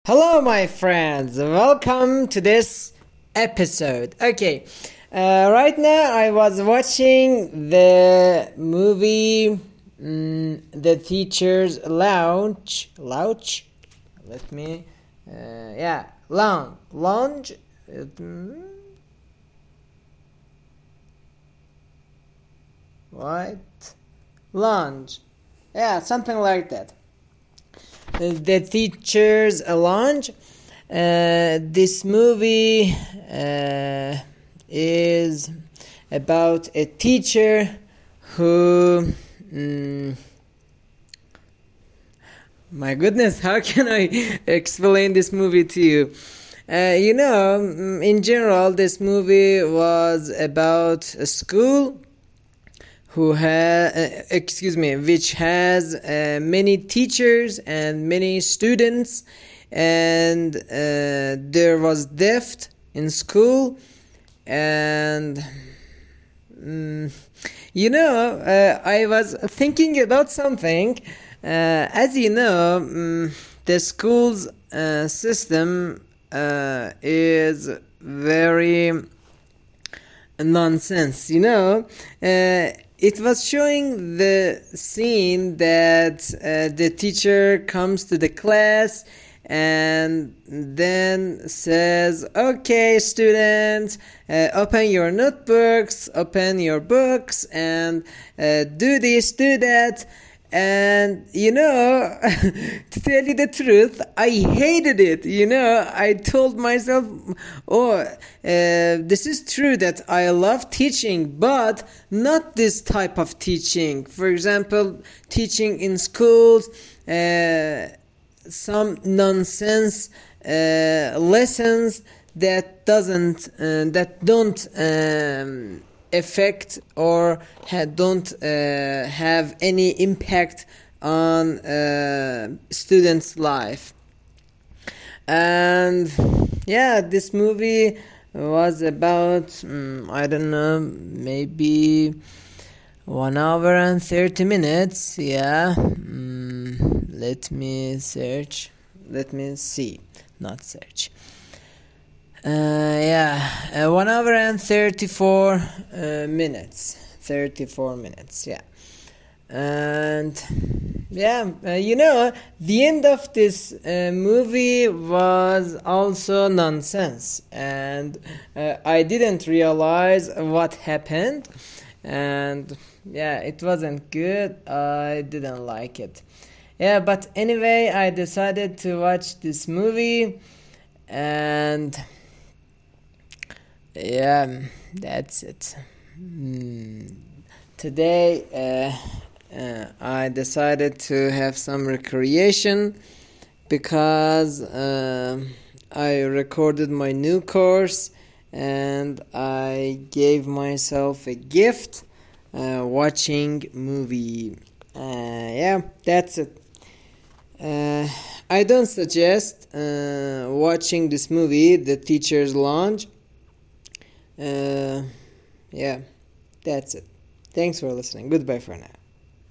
Hello, my friends. Welcome to this episode. Okay, right now I was watching the movie, The Teacher's Lounge. Lounge? Let me, Lounge. What? Lounge. Yeah, something like that. The Teacher's Lounge. This movie is about a teacher who my goodness, how can I explain this movie to you? In general, this movie was about a school which has many teachers and many students, and there was theft in school, and I was thinking about something. As you know, the school's system is very nonsense. It was showing the scene that the teacher comes to the class and then says, "Okay, students, open your notebooks, open your books, and do this, do that." And to tell you the truth, I hated it. I told myself, this is true that I love teaching, but not this type of teaching. For example, teaching in schools, some nonsense lessons that don't affect or don't have any impact on students' life. And this movie was about I don't know, maybe 1 hour and 30 minutes. Let me see, not search. 1 hour and 34 minutes. 34 minutes, yeah. And the end of this movie was also nonsense, and I didn't realize what happened, and it wasn't good. I didn't like it. But anyway, I decided to watch this movie, and that's it. Today I decided to have some recreation because I recorded my new course and I gave myself a gift, watching movie. That's it. I don't suggest watching this movie, The Teacher's Lounge. That's it. Thanks for listening. Goodbye for now.